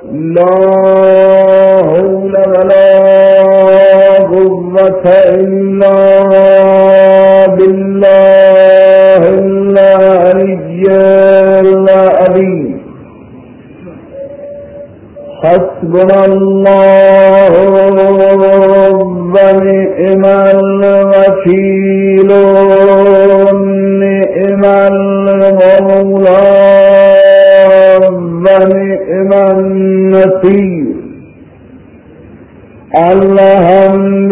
لا حول ولا قوة إلا بالله العلي العظيم. حسبنا الله ونعم الوكيل ونعم المولى ونعم النصير. الحمد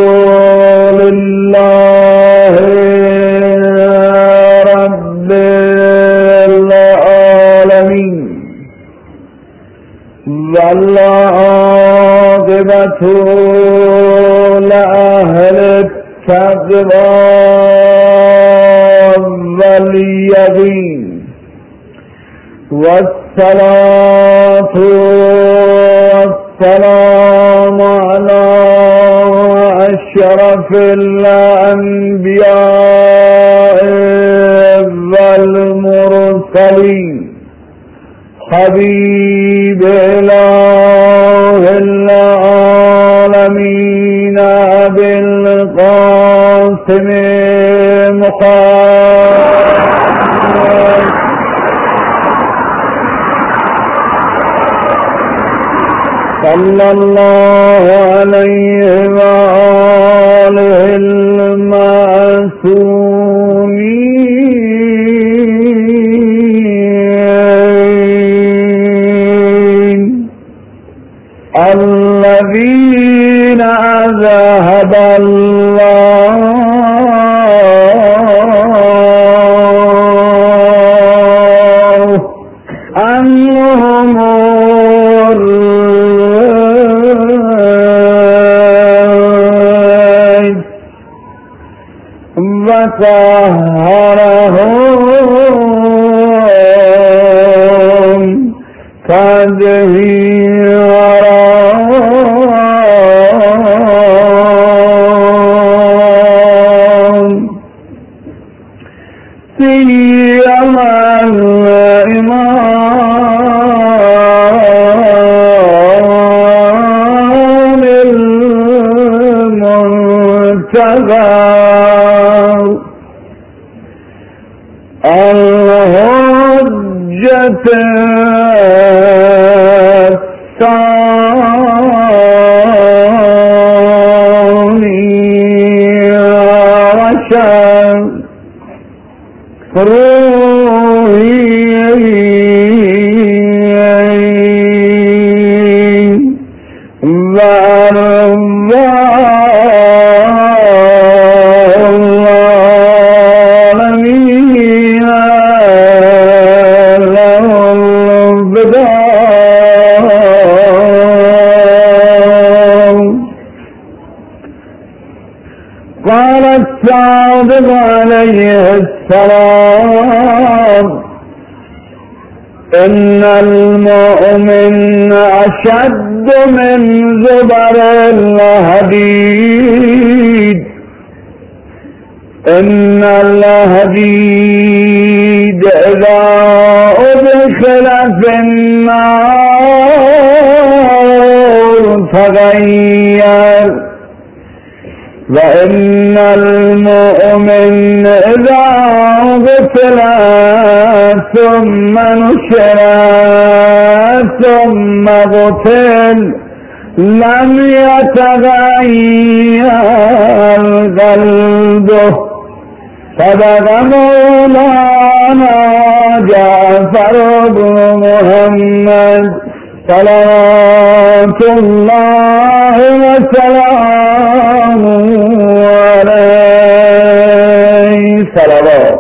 لله رب العالمين والعاقبة لأهل التقوى واليقين، والصلاة والسلام على أشرف الأنبياء والمرسلين، حبيب إله العالمين أبي القاسم محمد صلى الله عليه وآله المعصومين الذين ذهب الله عنهم وطهرهم تطهيرا. سيما الإمام المنتظر الحجة الثاني عشر قال الصادق عليه السلام: إن المؤمن أشد من زبر الحديد. إن الحديد إذا أدخل في النار تغير، وإن المؤمن إذا غسل ثم نشر ثم قتل لم يتغير قلبه. صدق مولانا جعفر بن محمد صلوات الله وسلامه عليه. صلوات.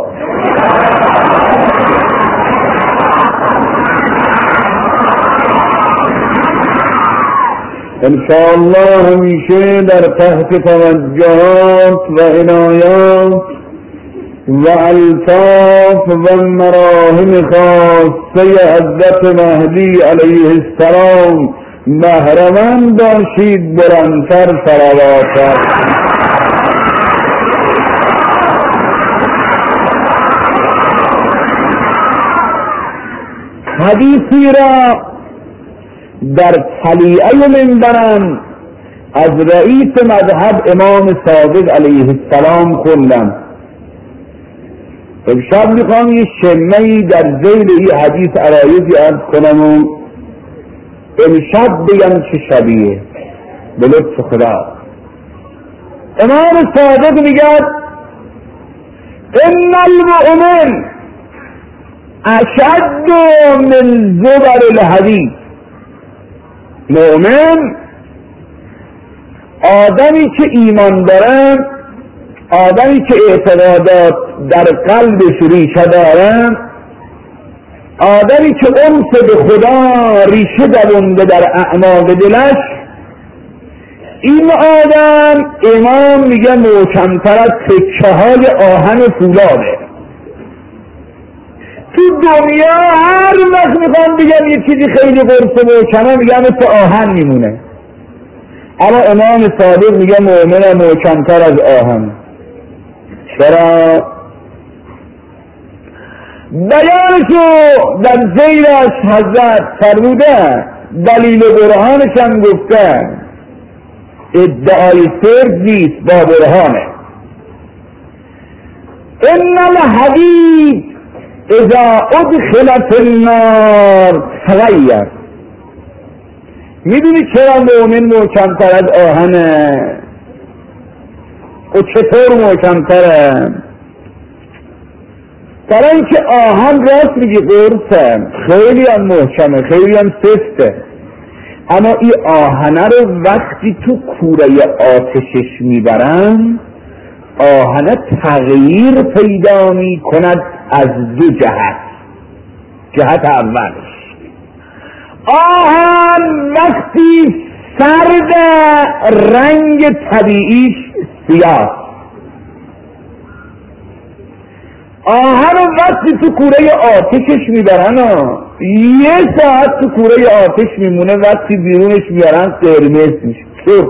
انشاءالله همیشه در تحت توجهات و عنایات و الطاف و مراهم خاصه حضرت مهدی علیه السلام بهره‌مند باشید. بلندتر صلوات. حدیثی را در طلیعه منبرم از رئیس مذهب امام صادق علیه السلام خوندم. امشب میخوام یه شمه‌ای در ذیل این حدیث عرایضی عرض کنم و امشب بگم چه شبیه به لطف خدا. امام صادق میگه ان المؤمن اشد من زبر الحدید. مؤمن آدمی که ایمان داره، آدمی که اعتقادات در قلبش ریشه داره، آدمی که انس به خدا ریشه دوونده در اعماق دلش، این آدم امام میگه محکمتر از تکه های آهن فولاده. تو دنیا هر وقت میخوام بگم یه چیزی خیلی قرص محکمه میگم مثل آهن میمونه، اما امام صادق میگه مؤمن محکمتر از آهن. چرا؟ بیانشو در زیرش حضرت فرموده، دلیل برهانش هم گفته، ادعای صرف نیست با برهانه. ان الحدید اذا ادخل فی النار تغیر. میدونی چرا مؤمن محکمتر از آهنه؟ و چطور محکمتره؟ برای اینکه آهن راست میگی قرصه، خیلی هم محکمه، خیلی هم سفته، اما این آهنه رو وقتی تو کوره آتشش میبرن، آهنه تغییر پیدا میکند از دو جهت. جهت اولش، آهن وقتی سرد رنگ طبیعیش سیاه، آهن وقتی تو کوره آتشش میبرن یه ساعت تو کوره آتش میمونه، وقتی بیرونش میارن قرمز میشه،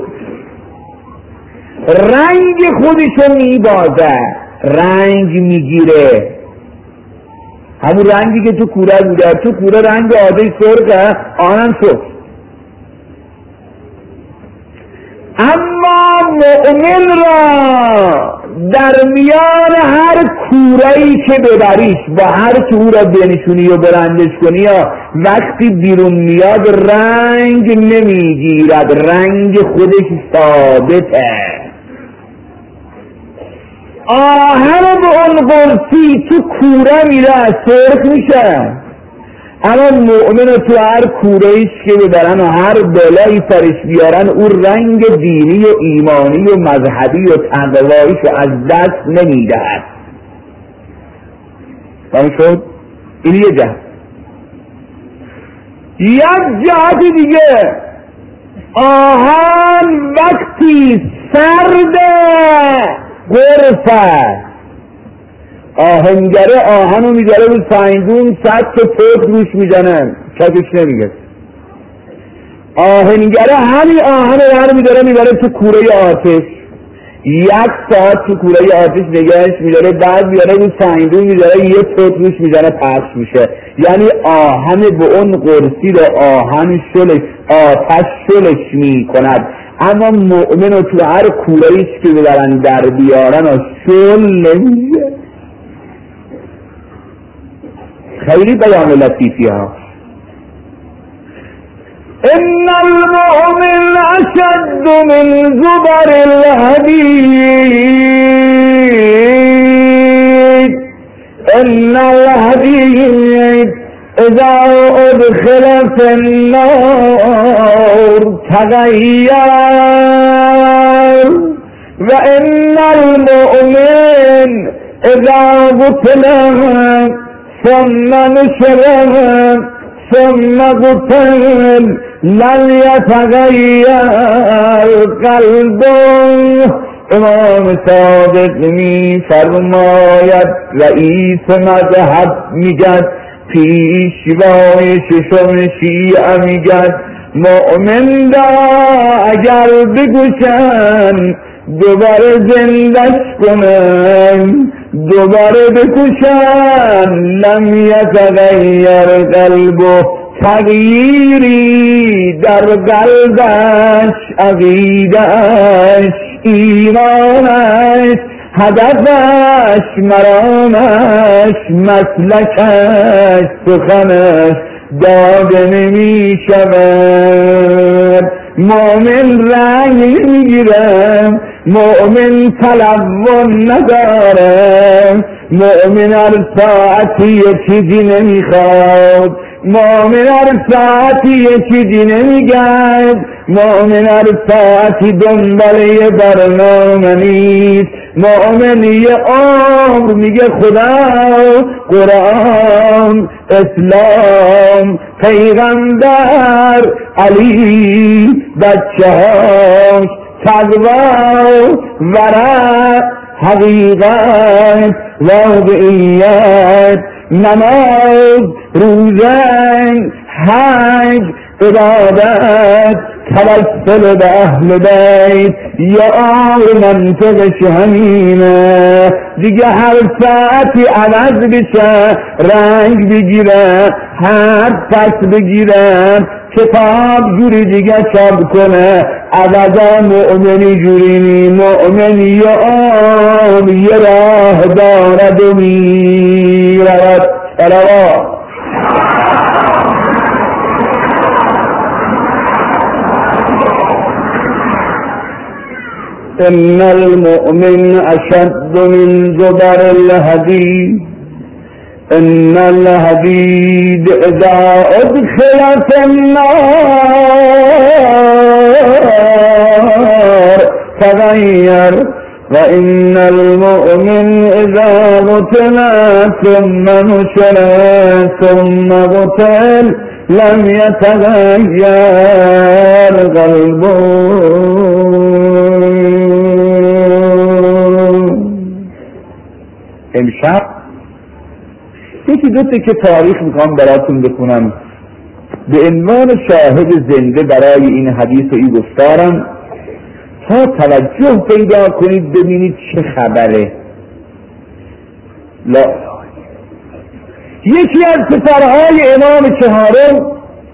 رنگ خودشو میبازه، رنگ میگیره، همون رنگی که تو کوره بوده. تو کوره رنگ آتش سرخه، آهن سرخ. اما مؤمن را در میان هر کوره‌ای که ببریش، با هر که او را بنشونی و بلندش کنی، یا وقتی بیرون میاد رنگ نمیگیرد، رنگ خودش ثابته. آهن به اون قرصی تو کوره میره سرخ میشه، اما مؤمن تو هر کوره‌ایش که ببرن و هر بلایی سرش بیارن، اون رنگ دینی و ایمانی و مذهبی و تقواییش رو از دست نمیدهد. فهم شد؟ این یه جهت. یک جهت دیگه، آهن وقتی سرد قرصه، آهنگره آهنو میذاره رو سنگون، 100 تا پود روش میزنن، کتش نمیگه. آهنگره همین آهن رو میبره تو کوره آتش، 1 ساعت تو کوره آتش نگهش میداره، بعد میاره رو سنگون میذاره، یه پود روش میزنه، پخش میشه. یعنی آهن به اون قرصی رو آهن شلش، آتش شلش میکند، اما مؤمن رو تو هر کوره‌ایش که ببرن در بیارن و شل نمیشه. خیلی بیان لطیفی ها. ان المؤمن اشد من زبر الحدید. ان الحدید اذا ادخل فی النار تغیر. و ان المؤمن اذا قتل ثم نشر ثم قتل لن يتغير قلبه. امام صادق می فرماید، رئیس مذهب میگد، پیشوای ششم شیعه میگد، مؤمن را اگر بکشن دوباره زندش کنن، دوباره بکشن، لم یتغیر قلبه، تغییری در قلبش عقیده‌اش ایمانش هدفش مرامش مسلکش سخنش داده نمی شود. مؤمن رنگ میگیرم، مؤمن تلون ندارم، مؤمن هر ساعتی یه چیزی نمیخواد، مؤمن هر ساعتی یه چیزی نمیگرد، مؤمن هر ساعتی دنبال یه برنامه نیست، مؤمن یه عمر میگه خدا، قرآن، اسلام، پیغمبر، علی، بچه‌هاش، تقوا، ورع، حقیقت، واقعیت، نماز، روزه، حج، عبادت، توسل به اهل بیت، یا منطقش همینه دیگه. هر ساعتی عوض بشه، رنگ بگیره، هر پس بگیره، کتاب جوری دیگه چاپ کنه، عوضا مؤمنی جوری نی. مؤمن یه راه دارد و میرود. صلوات. ان المؤمن اشد من زبر الحديد ان الحديد اذا ادخل في النار تغير وان المؤمن اذا قتل ثم نشر ثم قتل لم يتغير قلبه. امشب یکی دو تکه تاریخ میخوام براتون بخونم به عنوان شاهد زنده برای این حدیث و این گفتارم تا توجه پیدا کنید ببینید چه خبره. لا یکی از پسرهای امام چهارم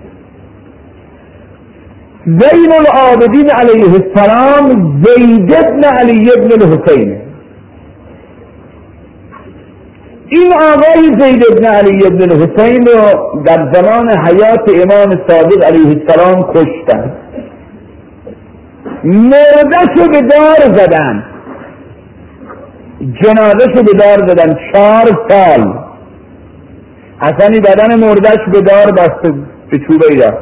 زین العابدین علیه السلام زید ابن علی ابن الحسین. این آقای زید ابن علی ابن الحسین رو در زمان حیات امام صادق علیه السلام کشتن، مردش به دار زدن، جنازش به دار زدن 4 سال. اصلا بدن مردش به دار بسته به چوبه ایران.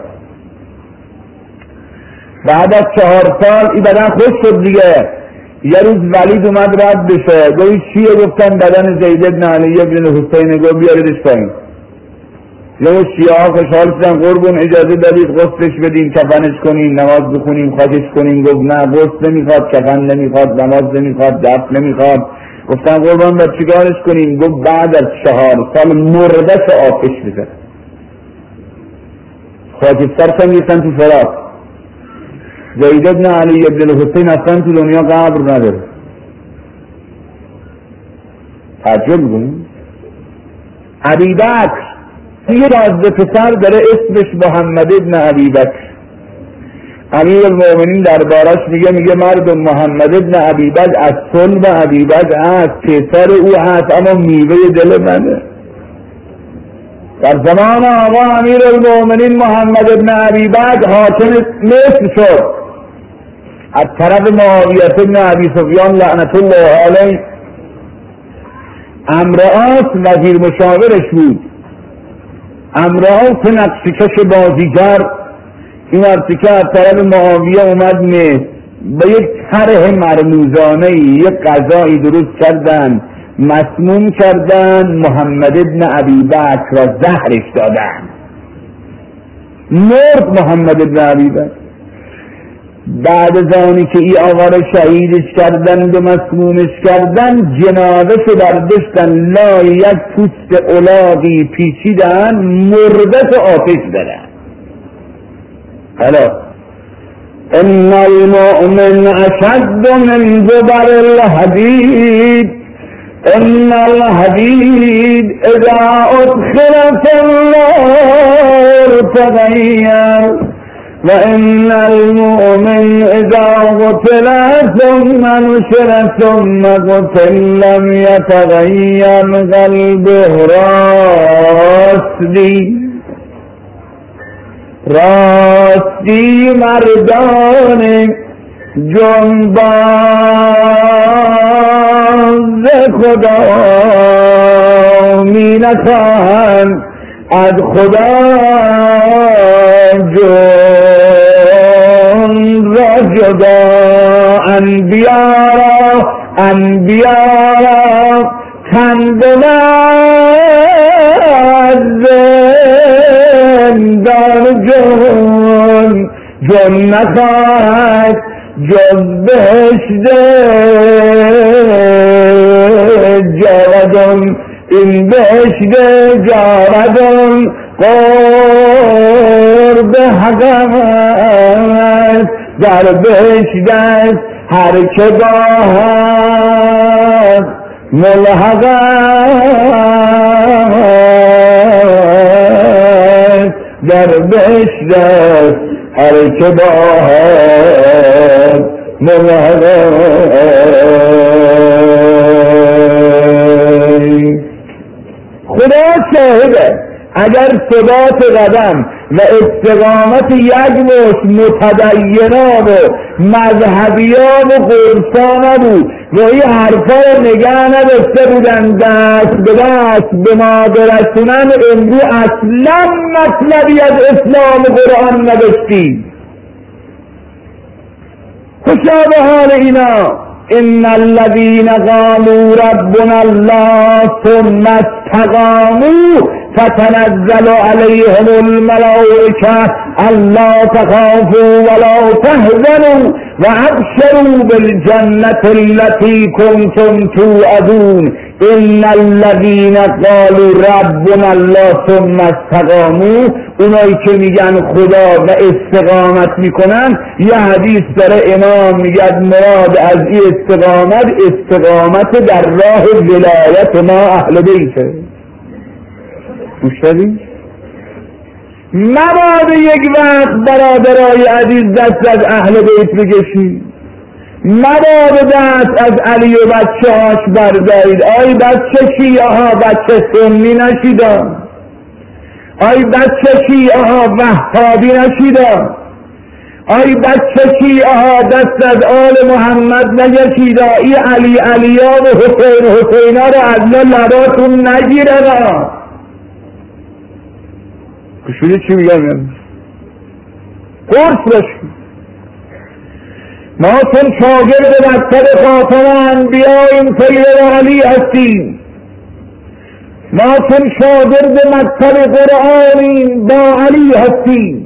بعد از 4 سال این بدن خوش شد دیگه. یه روز ولید اومد رد بشه، گوی چیه؟ گفتن بدن زید ابن علی ابن حسین. گو بیاریدش پایین. یه شیعه ها خوشحال شدن، قربون اجازه دادید غسلش بدیم، کفنش کنیم، نماز بخونیم، خاکش کنیم. گفت نه، غسل نمیخواد، کفن نمیخواد، نماز نمیخواد، دفن نمیخواد. گفتن قربان باید چیکارش کنیم؟ گفت بعد از 4 سال مردش آتش بزن. خاکسترش هم ریختن تو فرات. زید ابن علی ابن الحسین اصلا تو دنیا قبر نداره. تعجب می‌کنی؟ ابی بکر یه رازده پسر داره اسمش محمد ابن ابی بکر. امیر المؤمنین دربارش میگه مردم محمد ابن ابی بکر از صلب ابی بکر است، پسر او هست، اما میوه دل منه. در زمان آقا امیر المؤمنین محمد ابن ابی بکر حاکم مصر شد از طرف معاویه ابن ابی سفیان لعنت الله علیه. عمرو عاص وزیر مشاورش بود. عمرو عاص نقشکش بازیگر این ارتکه از طرف معاویه اومد مصر، به یک طرح مرموزانه یک غذایی درست کردن، مسموم کردن، محمد ابن ابی بکر را زهرش دادن، مرد محمد ابن ابی بکر. بعد از آنی که ای آقا را شهیدش کردند و مسمومش کردن، جنازه‌شو برداشتن لای یک پوست الاغی پیچیدن، مردش آتش دادن. حالا ان المؤمن اشد من زبر الحديد ان الحديد اذا ادخل في النار تغير و ان المؤمن اذا قتل ثم نشر ثم قتل لم یتغیر قلبه. راستی مردان جنباز خدا می نخواهند از خدا جن را جدا. انبیا را کندن از زندان جن نخواهد جز بهشت جاودان. این بهشت جاودان قرب حق است، در بهشت است هر که باید ملحق است، در بهشت است هر که باید ملحق است. خدا شاهده اگر ثبات قدم و استقامت یک مشت متدینان و مذهبیان و قرصا نبود و این حرفا رو نگه نداشته بودن دست به دست به ما برسونن، امروز اصلا مطلبی از اسلام و قرآن نداشتیم. خوشا به حال اینا. ان الذين قالوا ربنا الله ثم استقاموا فتنزل عليهم الملائكة الا تخافوا ولا تحزنوا وابشروا بالجنة التي كنتم توعدون. ان الذين قالوا ربنا الله ثم استقاموا، اونایی که میگن خدا و استقامت میکنن، یه حدیث داره امام میگه مراد از این استقامت در راه ولایت ما اهل بیته. گوش دادی؟ مبادا یک وقت برادرای عزیز دست از اهل بیت بکشید، مبادا دست از علی و بچه هاش بردارید. آی بچه شیعه ها بچه سنی نشیدن، آی بچه شیعه ها وهابی نشیدن، آی بچه شیعه ها دست از آل محمد نگشیدن. ای علی‌ها و حسینا رو از لباتون نگیرن. کشوری چی میگم؟ قرص باشید. ما چون شاگرد مکتب خاتم انبیاییم پیرو علی هستیم، ما چون شاگرد مکتب قرآنیم با علی هستیم.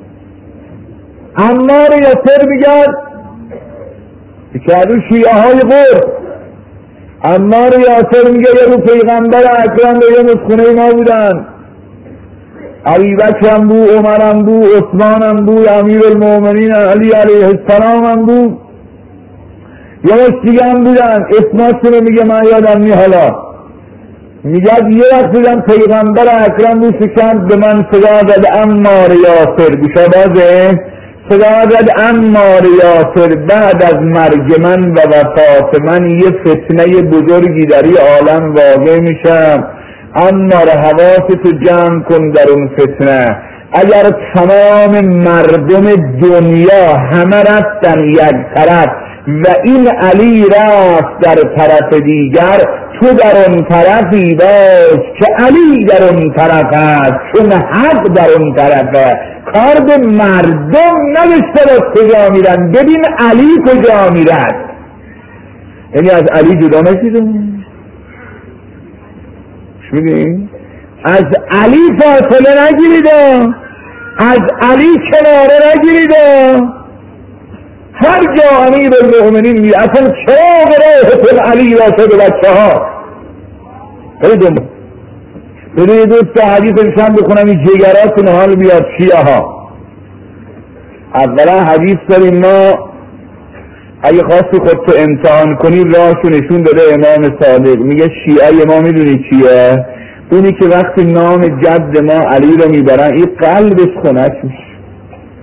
عمار یاسر میگد که از اون شیعه های قرص، عمار یاسر میگه یه رو پیغمبر اکرم به یه مسخونه ما بودن، علی بکر هم بود، عمر هم بود، عثمان هم بود، امیر المؤمنین علی علیه السلام هم بود، یه مشتیگه هم بودن اسماشونو میگه من یادم نی. حالا میگه یه وقت دیدم پیغمبر اکرم بود شکند به من صدا زد عمار یاسر، گوشا بازه صدا زد عمار یاسر بعد از مرگ من و وفات من یه فتنه بزرگی در این عالم واقع میشم، عمار حواستو جمع کن در اون فتنه. اگر تمام مردم دنیا همه رفتن یک طرف و این علی رفت در طرف دیگر، تو در اون طرفی باش که علی در اون طرف است، چون حق در اون طرفه. کار به مردم نداشته باش کجا میرن، ببین علی کجا میرد. یعنی از علی جدا نشیدون، میدین؟ از علی فاصله نگیرید، از علی کناره نگیرید. هر جا امیر المؤمنین می اصلا چراغ راه علی باشه به بچه ها. ببین دوست حدیث شم بخونم این جگراتون حال بیاد. شیعه ها اولا حدیث داریم، ما اگه خواستی خودتو امتحان کنی راهشو نشون داده امام صادق. میگه شیعه ما میدونی چیه؟ اونی که وقتی نام جد ما علی رو میبرن این قلبش خنک میشه.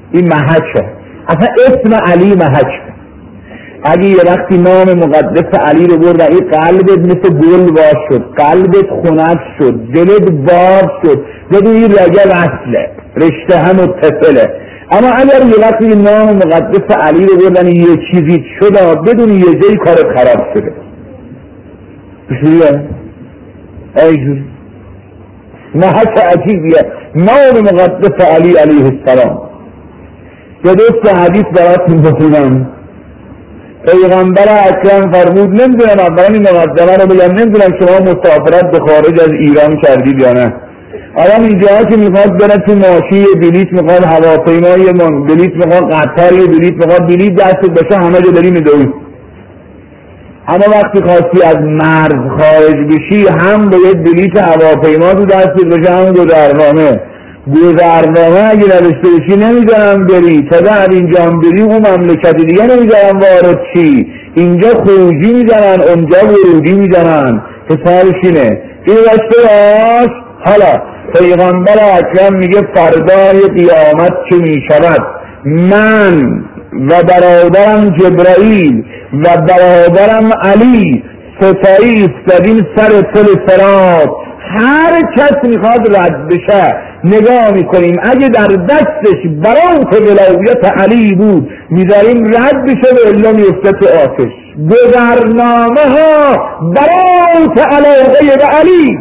این محکه، اصلا اسم علی محکه. اگه یه وقتی نام مقدس علی رو برد این قلبت مثل گل واش شد، قلبت خنک شد، دلت باب شد، بدون این رگل اصله، رشته هم متصله. اما اگر یه وقتی نام مقدس علی رو بردن یه چیزی شد بدون یه جایی کارت خراب شده. بشوریه ایجوری محک عجیبیه نام مقدس علی علیه السلام. یه دوست حدیث براتون بخونم. پیغمبر اکرم فرمود، نمیدونم اول این مقدمه رو بگم، نمیدونم شما مسافرت به خارج از ایران کردید یا نه. آدم اینجا که میخواد بره تو ماشین یه بلیط میخواد، هواپیما یه بلیط میخواد، قطار یه بلیط میخواد، بلیط دستت باشه همه جا داری میدوی. اما وقتی خواستی از مرز خارج بشی هم به یه بلیط هواپیما تو دستت باشه، هم گذرنامه اگه نداشته باشی نمیذارم بری، تا در اینجا هم بری اون مملکت دیگه نمیذارم وارد چی، اینجا خروجی میزنن اونجا ورودی میزنن، حسابش اینه. اینو داشته باش. حالا پیغمبر اکرم میگه فردای قیامت که میشود من و برادرم جبرائیل و برادرم علی ستایی ایستادیم سر پل صراط، هر کس میخواد رد بشه نگاه میکنیم، اگه در دستش برات ولایت علی بود میذاریم رد بشه و الا میفته تو آتش. گذرنامه ها برات علاقه به علی،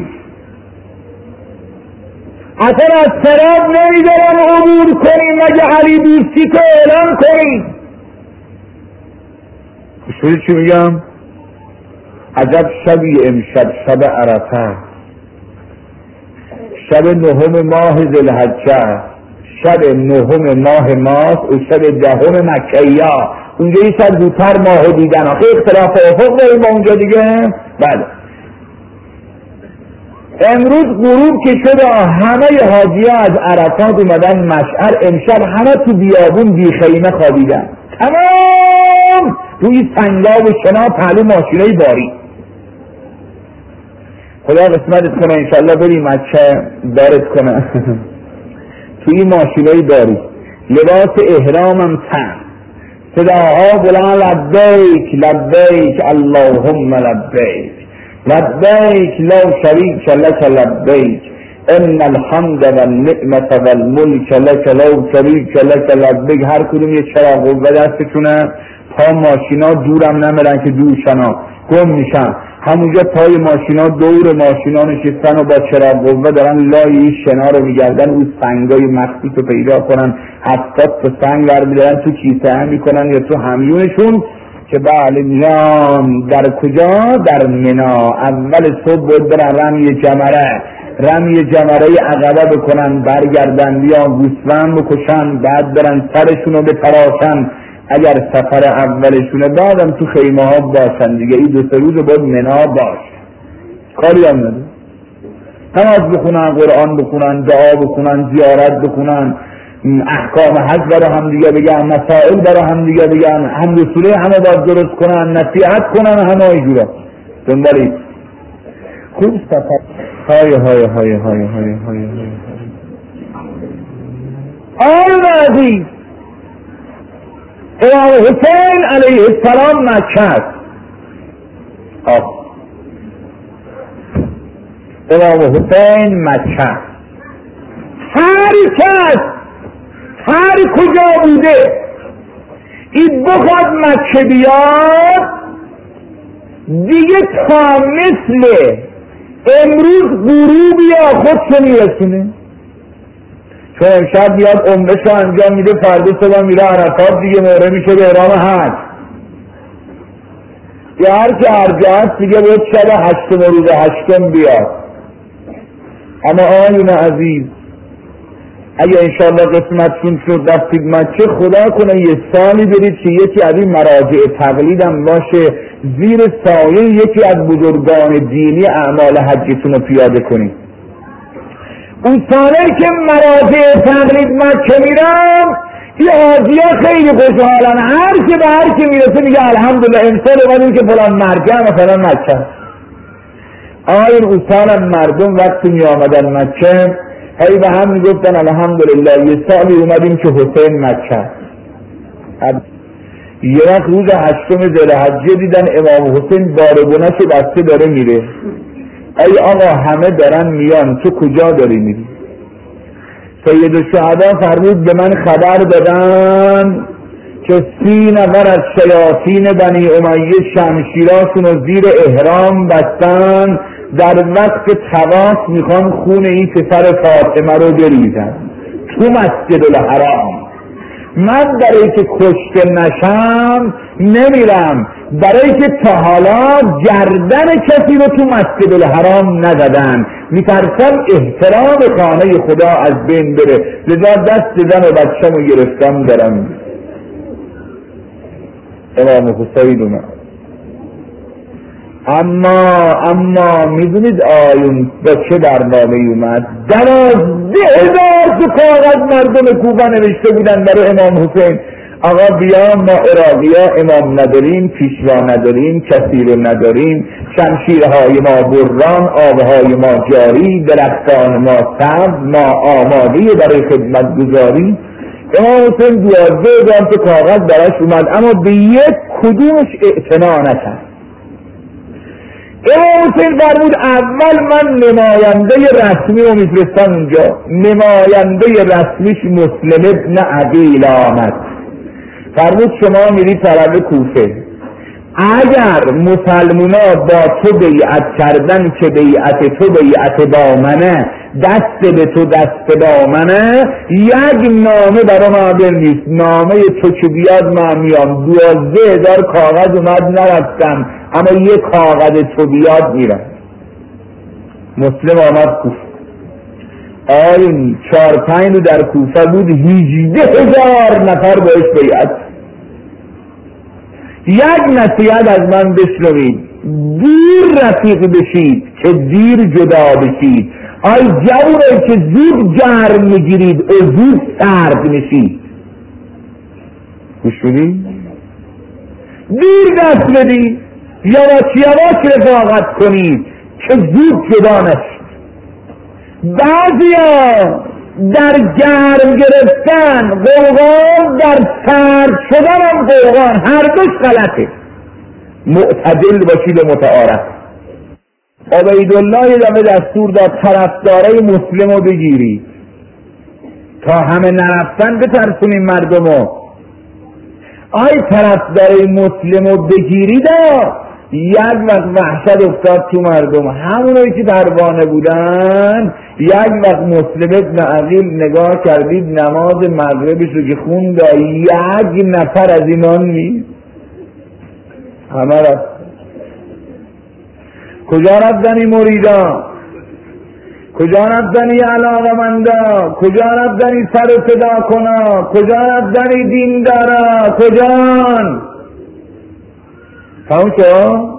اصلا از صراط نمیذارم عبور کنیم مگه علی دوستی تو اعلان کنیم. شوری چی میگم؟ عجب شبی امشب، شب عرفه، شب 9 ماه ذوالحجه، شب 9 ماه ماست و شب 10 مکیه. اونجا یه ساعت زودتر ماه دیدن، آخه اختلاف افق داریم با اونجا دیگه. بله امروز غروب که شد همه حاجی ها از عرفات اومدن مشعر، امشب همه تو بیابون بی خیمه خوابیدن، تمام روی سنگا و شنا پهلو ماشینای باری. خدا قسمتت کنه انشالله بری مکه دارت کنه توی ماشینای داری، لباس احرامم تن، صداها بلند لبیک لبیک اللهم لبیک لبیک لا شریک لک لبیک ان الحمد والنعمة والملک لک لا شریک لک لبیک. هر کدوم یه چراغ قوه دستشونه، تا ماشینا دورم نمیرن که دورشنا گم میشن، همونجا پای ماشینا دور ماشینا نشستن و با چراغ قوه دارن لای شنا رو میگردن، اون سنگای مخفی رو پیدا کنن، 70 تا سنگ برمیدارن تو کیسه هم میکنن یا تو همیونشون که بله میان در کجا؟ در منا. اول صبح بود برن رمی جمره عقبه بکنن، برگردن بیان گوسفند بکشن، بعد برن سرشون رو بتراشن اگر سفر اولشونه، بعدم تو خیمه ها باشن دیگه. این 2-3 روز باید منا باش، کاری هم نده، نماز بخونن، قرآن بخونن، دعا بخونن، زیارت بکنن، احکام حج برای هم دیگه بگن، مسائل برای هم دیگه بگن، هم رسوله همه باید درست کنن، نصیحت کنن، همه اینجورا دنبالی خوب سفر. های آن عزیز امام حسین علیه السلام مکه است. امام حسین مکه، هر کس هر کجا بوده این بخواد مکه بیاد دیگه تا مثل امروز غروب یا خودشو میرسونه، چون امشب بیاد عمرهشو انجام میده، فردا صبح میره عرفات دیگه، مهره میشه به احرام حج. یا هر که هر جا هست دیگه باید شب 8 روز 8 بیاد. اما آیون عزیز اگه انشاءالله قسمتشون شد رفتید مکه، خدا کنه یه سالی برید که یکی از این مراجع تقلیدم باشه، زیر سایه یکی از بزرگان دینی اعمال حجتون رو پیاده کنید. اون ساله که مراجع تقلید مکه میرم، این حاجی‌ها خیلی خوشحالن، هر که به هر که میرسه میگه الحمدلله امسال اومدیم که فلان مرجع مثلا مکه. این اون سال مردم وقتی می آمدن مکه هی به هم میگفتن الحمدلله یه سالی اومدیم که حسین مکه. یه وقت روز 8 ذوالحجه دیدن امام حسین بارگونه‌شو بسته داره میره. ای آقا همه دارن میان، تو کجا داری میری؟ سید الشهدا فرمود به من خبر دادن که 30 نفر از شیاطین بنی امیه شمشیراشون رو زیر احرام بستن، در وقت طواف میخوان خون این پسر فاطمه رو بریزن تو مسجد الحرام. من برای که کشته نشم نمیرم، برای که تا حالا گردن کسی رو تو مسجد الحرام نزدن، میترسم احترام خانه خدا از بین بره، لذا دست زن و بچه رو گرفتم دارم. امام حسین اومد. اما میدونید آیون با چه برنامه اومد؟ 12,000 تو کاغذ مردم کوفه نوشته بودن برای امام حسین. آقا بیا ما عراقی‌ها امام نداریم، پیشوا نداریم، کسی رو نداریم، شمشیرهای ما بران، آبهای ما جاری، درختان ما سبز، ما آماده برای خدمت گذاری. امام حسین 12,000 تو کاغذ براش اومد، اما به یک کدومش اعتنا نکرد. امام حسین فرمود اول من نماینده رسمی رو میفرستم اونجا. نماینده رسمیش مسلم ابن عقیل آمد. فرمود شما میری طرف کوفه، اگر مسلمونا با تو بیعت کردن که بیعت تو بیعت با منه، دست به تو دست با منه، یک نامه برای ما بنویس، نامه تو که بیاد ما میام. 12,000 کاغذ اومد نرفتم، اما یک کاغذ تو بیاد میرم. مسلم آمد کوفه. آین 4-5 رو در کوفه بود، 18,000 نفر باش بیعت. یک نصیحت از من بشنوید، دیر رفیق بشید که دیر جدا بشید. آی جوانایی که زود گرم میگیرید و زود سرد میشید. گوش بدید، دیر دست بدید، یواش رفاقت کنید که زود جدا نشید. بعضیا در گرم گرفتن قوقان، در سرد شدن هم قوقان، هر دوش غلطه. معتدل باشید و متعارف. عبیدالله یه دفعه دستور داد طرفدارای مسلم رو بگیرید تا همه نرفتن بترسونیم مردمو. آی طرفدارای مسلم رو بگیرید، یک وقت وحشت افتاد تو مردم. همونایی که پروانه بودن، یک وقت مسلم ابن عقیل نگاه کردید نماز مغربش رو که خوند، یک نفر از اینان نیست، همه رفت. کجا رفتن این مریدان؟ کجا رفتن این علاقمندا؟ کجا رفتن این سر صدا کنا؟ کجا رفتن این دیندارا؟ کجان؟ تمام شد؟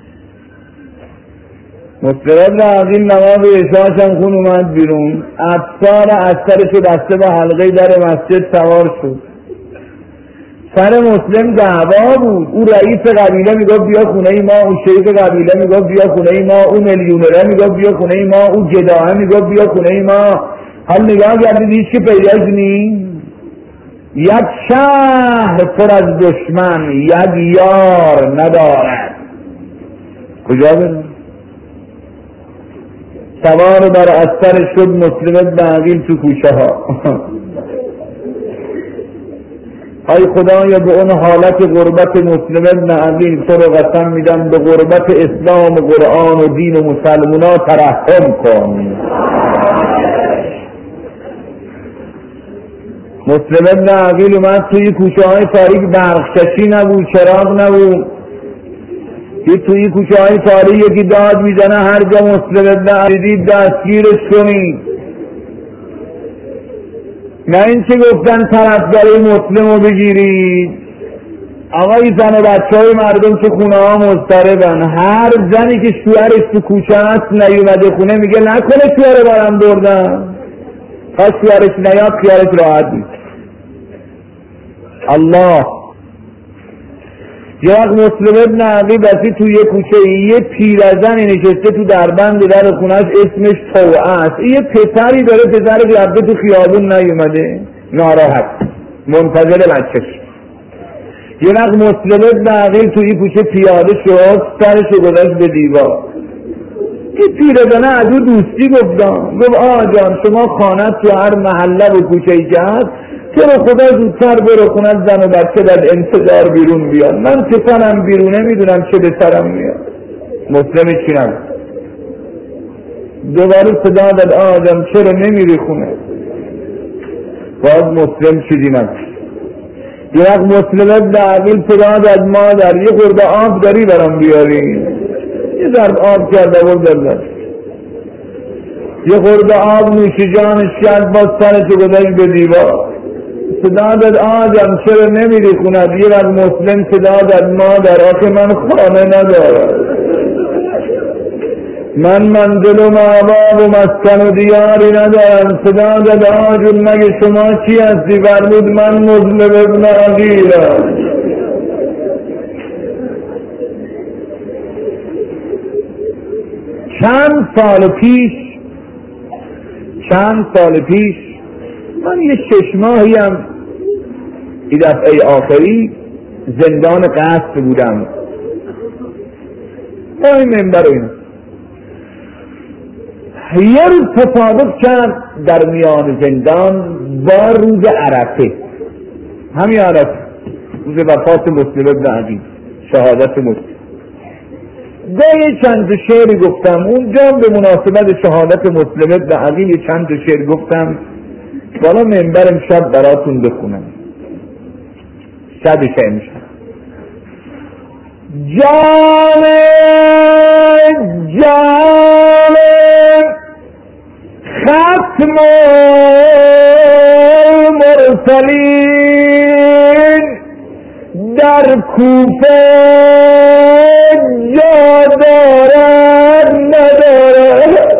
مسلم ابن عقیل نماز عشاءشم خون اومد بیرون، افسار اثرشو بسته به حلقه در مسجد سوار شد. سر مسلم دعوا بود. او رئیس قبیله میگفت بیا خونه ای ما، او شیخ قبیله میگفت بیا خونه ای ما، او میلیونره میگفت بیا خونه ای ما، او گداهه میگفت بیا خونه ای ما. حال نگاه کردید هیچ که پیداش نیست. یک شهر پر از دشمن، یک یار ندارد. کجا برم؟ سوار بر اثر شد مسلم ابن عقیل تو کوچه ها. ای خدایا به اون حالت غربت مسلم ابن عقیل تو رو قسم میدم، به غربت اسلام و قرآن و دین و مسلمونا ترحم کن. مسلم ابن عقیل اومد توی کوچه های تاریک، برق‌کشی نبود، چراغ نبود. توی کوچه های تاریک یکی داد میزنه هر جا مسلم ابن عقیل دستگیرش کنید. نه این که گفتن طرفدارای مسلم رو بگیرید. آقای زن و بچه های مردم تو خونه ها مضطربن. هر زنی که شوهرش تو کوچه هست نیومده خونه میگه نکنه شوهر بارم بردن. تا شوهرش نیاد خیالش راحت نیست. الله یه وقت مسلم ابن عقیل بسی توی یه کوچه یه پیرزنی نشسته تو دربند در خونهش اسمش توعه است. یه پسری داره، پسر جبه تو خیابون نیومده ناراحت منتظر بچه‌ش. یه وقت مسلم ابن عقیل توی کوچه پیاده شد، سرشو گذاشت به دیوار. یه پیرزنه از او دوستی گفت آقا جان شما خانت تو هر محله و کوچه‌ای که هست، تو رو خدا زودتر برو خونت، زن و بچه در انتظار بیرون بیاد، من پسرم بیرونه میدونم چه به سرم میاد. مسلم چی نگفت. دوباره صدا داد آقا جان چرا نمیری خونه؟ باز مسلم چیزی نگفت. یه وقت مسلم ابن عقیل صدا داد مادر یه خورده آب داری برام بیاری؟ یه ضرب آب کرد آورد. یه خورده آب نوش جانش کرد، باز سرشو گذاشت به دیوار. صدا داد آقا جان چرا نمیری خونت؟ یه وقت مسلم صدا داد مادر آخه من خانه ندارم، من منزل و مأوا و مسکن و دیاری ندارم. صدا داد آقا جون مگه شما چی هستی؟ فرمود من مسلم ابن عقیلم. چند سال پیش من یه 6 ماهی هم این دفعه آخری زندان قصر بودم. با این منبر و اینا یه روز تصادف کرد در میان زندان با روز عرفه، همین عرفه، روز وفات مسلم ابن عقیل، شهادت مسلم. یه چند شعری گفتم اونجا به مناسبت شهادت مسلم ابن عقیل، یه چند شعر گفتم بالا منبر امشب براتون بخونم. 100 شعر میشه. جان ختم المرسلین در کوفه جا دارد ندارد،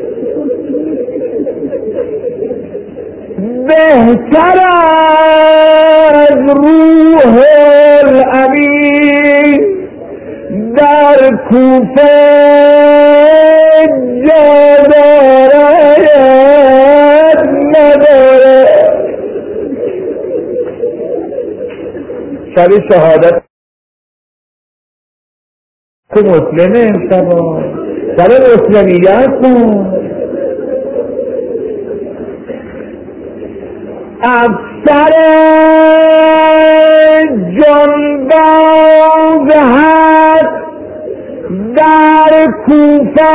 بهتر از روح الامین در کوفه جا دارد ندارد. شب شهادت مسلمه امشبا، شب مسلمیت کن. افسر جنباز هست در کوفه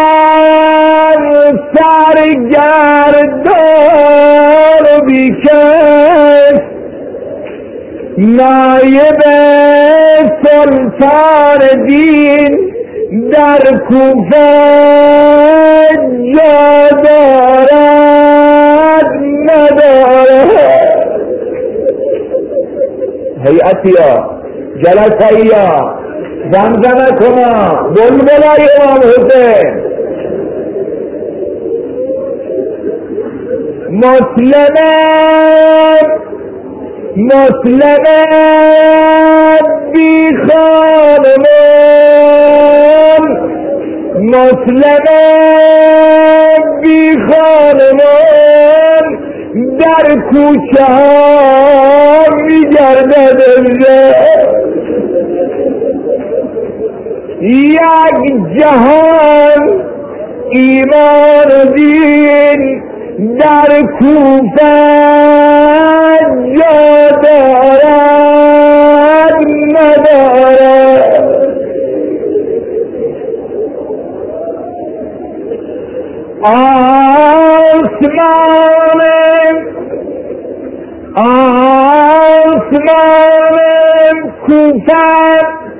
سرگردان و بیکس، نایب سلطان دین در کوفه جا دارد ندارد. هیئتیا جلسیا زمزمه کنا بلبلای امام حسین. مسلم بی خانمان، مسلم بی خانمان در کوچه ها میگردد. یک جهان ایمان و دین در کوفه جا دارد ندارد. آسمان کوفه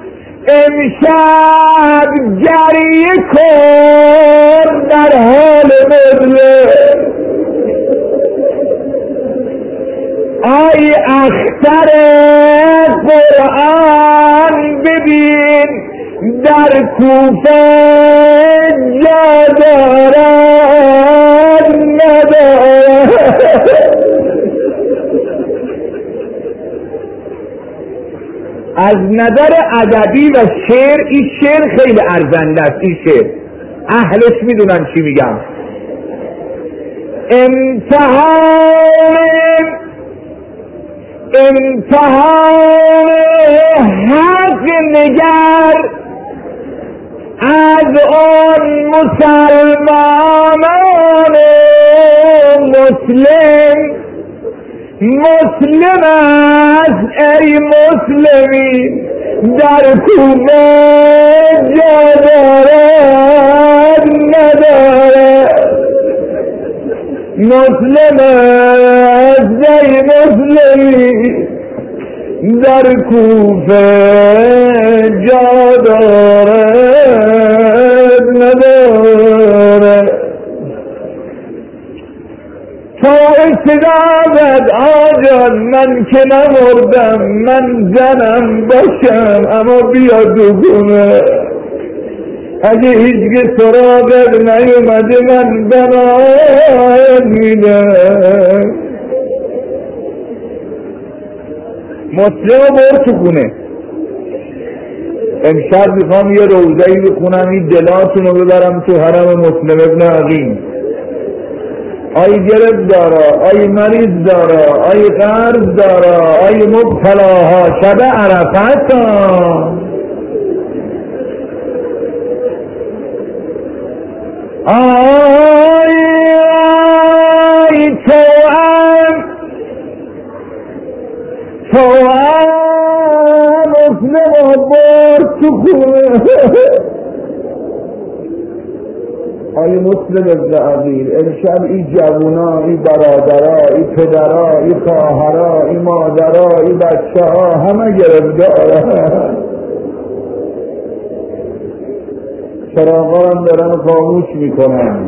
امشب گریه کن در حال بدله. ای اختر قرآن ببین در کوفه جا دارد ندارد. از نظر ادبی و شعر این شعر خیلی ارزنده است. این شعر اهلش میدونن چی میگم. امتحان حق نگر از آن مسلمانان مسلم است ای مسلمین در کوفه جا دارد ندارد. مسلم است ای مسلمین در کوفه جا دارد ندارد. تو استدامت آجان من که نمردم، من زنم باشم اما بیا دوگونه. اگه هیچگه سراغت نیومده من بناید میدم. مسلم برد تو خونه. امشب میخوام یه روزه‌ای بخونم این دلاتونو ببرم تو حرم مسلم ابن عقیل. آی گرفت دارا، آی مریض دارا، آی قرض دارا، آی مبتلاها شب عرفت آی توام مسلم برد تو خونه. آی مسلم ابن عقیل امشب این جوونا، این برادرها، این پدرها، این خواهرها، این مادرها، این بچه ها همه گرفتارن. چراغا هم دارن خاموش میکنن.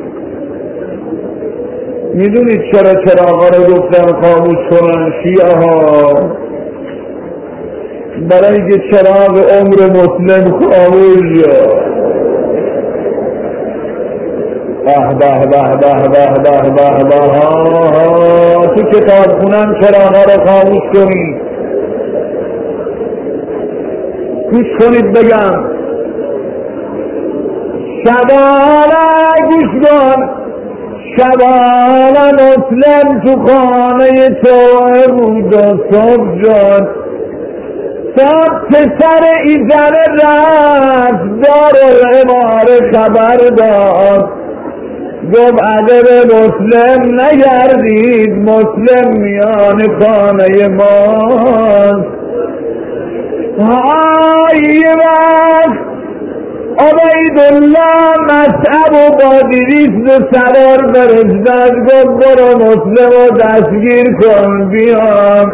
میدونید چرا چراغا رو گفتن خاموش کنن شیعه ها؟ برای اینکه چراغ عمر مسلم خاموش شد. به به به به به به به به تو کتاب خونم چراغا رو خاموش کنید. گوش کنید بگم. شبانه گوش کن، شبانه مسلم تو خانه تو بود و صبح شد. صبح پسر ایزن رفت دارالعماره خبر داد. گفت ادب مسلم نگردید، مسلم میان خانه ماست. یه وقت عبیدالله مصعب و بادیریست و سوار فرستاد. گفت برو مسلم رو دستگیر کن بیام.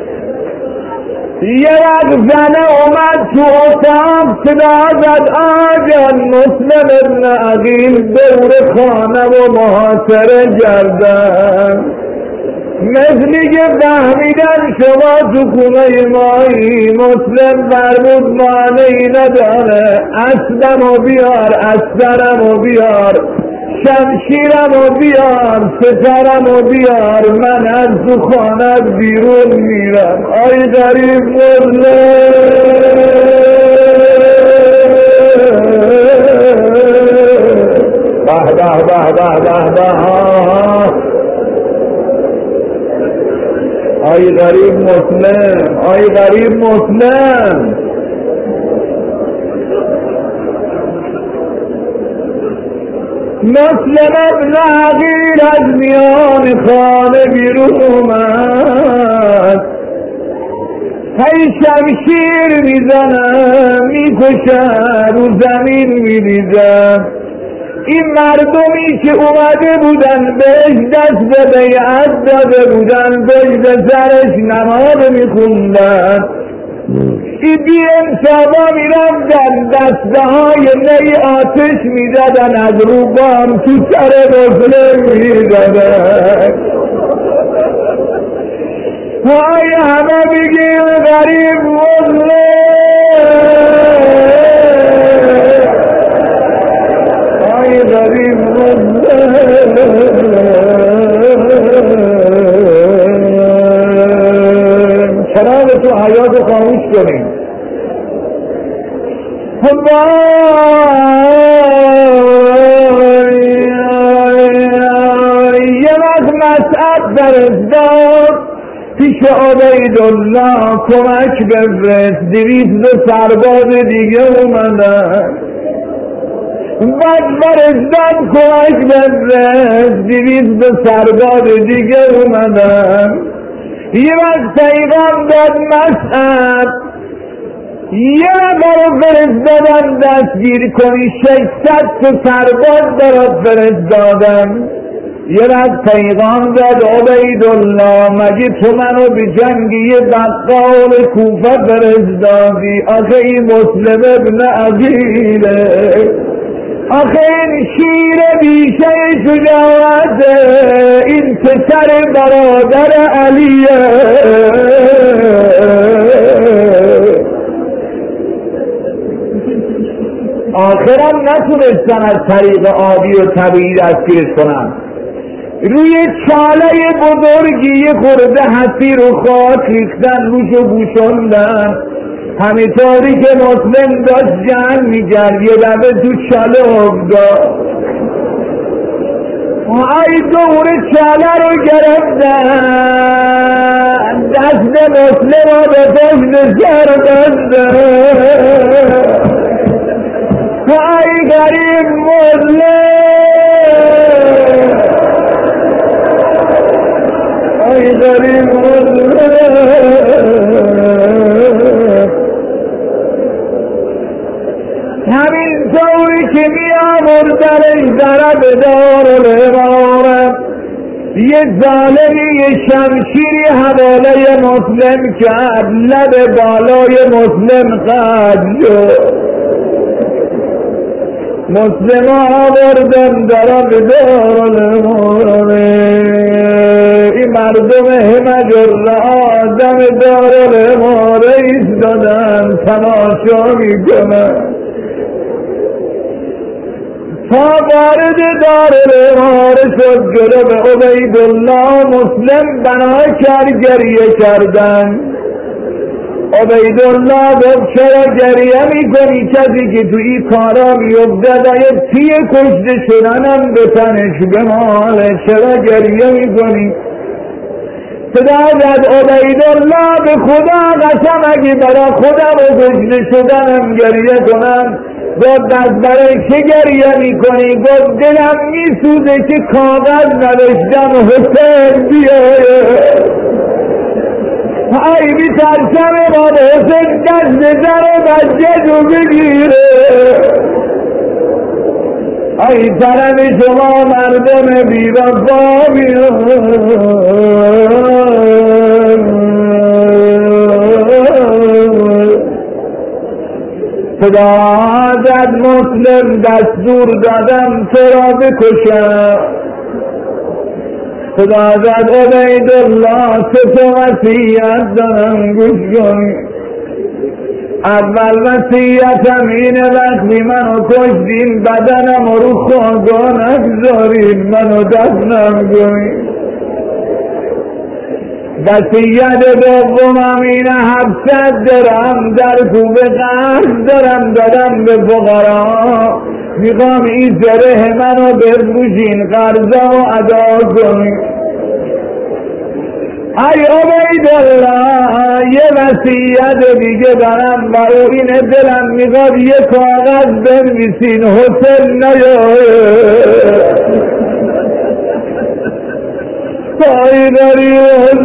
یه وقت زنه اومد تو اتاق صدا زد آجان مسلم ابن عقیل دور خانه و محاصره کردن. مثلی که فهمیدن شما تو خونه مایی. مسلم فرمود مانعی نداره، اسبمو بیار، استرمو بیار، شمشیرمو بیار، سترمو بیار، من از تو خانه بیرون میرم. آی غریب مسلم به به به به به به آی غریب مسلم، آی غریب مسلم. مسلم ابن عقیل از میان خانه بیرون اومد. هی شمشیر میزنم میکشم رو زمین میریزم. این مردمی که اومده بودن بهش دست بیعت داده بودن، پشت سرش نماز میخوندن. این بی انصافا میرفتن دسته های نی آتش میزدن، از رو بام تو سر مسلم میزدن. های همه بگیم غریب مسلم، های غریب مسلم. چراغ تو حیات خاموش کنیم. یه وقت مسعد فرستاد پیش عبیدالله کمک بفرست 200 سرباز دیگه اومدن بعد فرستاد کمک بفرست 200 سرباز دیگه اومدن یه وقت پیغام داد مسعد یه نفر فرستادن دستگیر کنی 600 سرباز برات فرستادن یه وقت پیغام داد عبیدالله مگه تو منو به جنگی بقال کوفه فرستادی آخه این مسلم ابن عقیله آخه این شیر بیشه شجاعت این پسر برادر علیه آخرم نتونستن از طریق عادی و طبیعی دستگیرش کنن روی چاله بزرگی یه خورده حسیر و خاک ریختن روشو بوشوندن همینطوری که مسلم داشت جنگ میکرد یه دفعه تو چاله افتاد ای دور چاله رو گرفتن دست مسلم رو به پشت سر بستن ای غریب مسلم ای غریب همین طوری که می آوردنش طرف دارالامام یه ظالمی یه شمشیری حواله مسلم کرد لب بالای مسلم قد شد مسلم آوردن طرف دارالامام این مردم همه جرد آدم دارالامام ایستادن تماشا میکنن تا وارد دارالامام شد جلو به عبیدالله مسلم بنا کرد گریه کردن عبیدالله گفت چرا گریه میکنی کسی که تو این کارا میفته یه تیه کشته شدنم به تنش بماله چرا گریه میکنی صدا زد عبیدالله به خدا قسم اگه برا خودم و کشته شدنم گریه کنم گفت از برای چه گریه میکنی گفت دلم میسوزه که کاغذ نوشتم حسین بیایه ای میترسم امام حسین دست زن بچه رو بگیره ای طرف شما مردم بی‌وفا خدا زد مسلم دستور دادم تو را بکشم خدا زد عبیدالله تو وصیت دارم گوش کن اول وصیتم اینه وقتی منو کشتین بدنم رو خاکا نگذارین منو دفنم کنین وصیت دومم اینه 700 درهم در کوبه قرض دارم دادم به فقرا میخوام این زره منو بفروشین قرضا و ادا کنین ای عبیدالله یه وصیت دیگه دارم برای اینه دلم میخواد یه کاغذ بنویسین حسین نیاره ای داری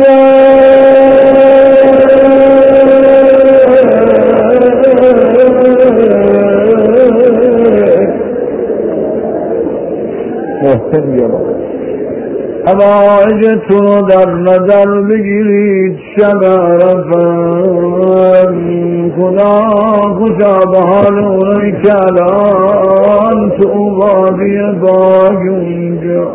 محسن بیارم حوایجتون رو در نظر بگیرید شب عرفه خدا خوشا به حال اونایی که الان تو وادی باگ اونجا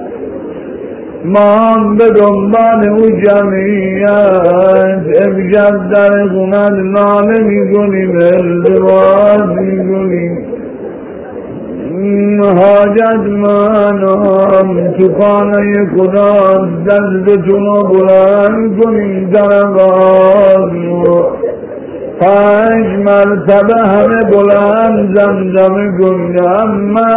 ما هم به دنبال او جمعیت امشب در خونت ناله میکنیم التماس میکنیم حاجت منم تو خانه خدا دستتون رو بلند کنیم در آواز 5 مرتبه همه بلند زمزمه گویم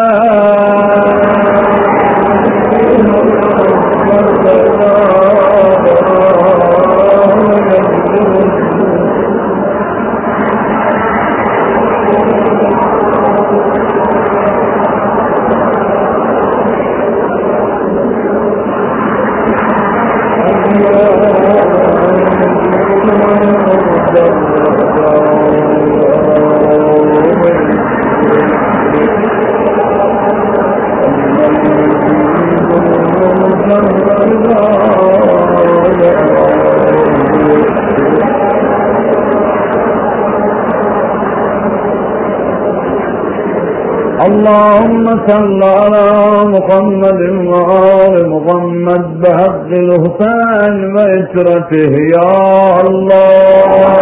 اللهم صل على محمد وآل محمد بحق الحسين وإسرته يا الله.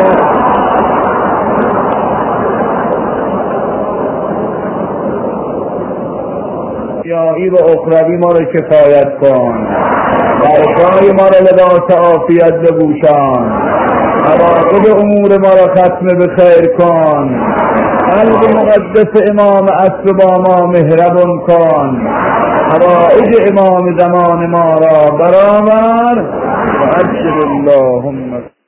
یا ای و اخروی ما رو کفایت کن، برشای ما رو لباس عافیت بپوشان، عواقب امور ما را ختم به خیر کن، قلب مقدس امام عصر با ما مهربان کن، حوائج امام زمان ما را برآور و عجل اللهم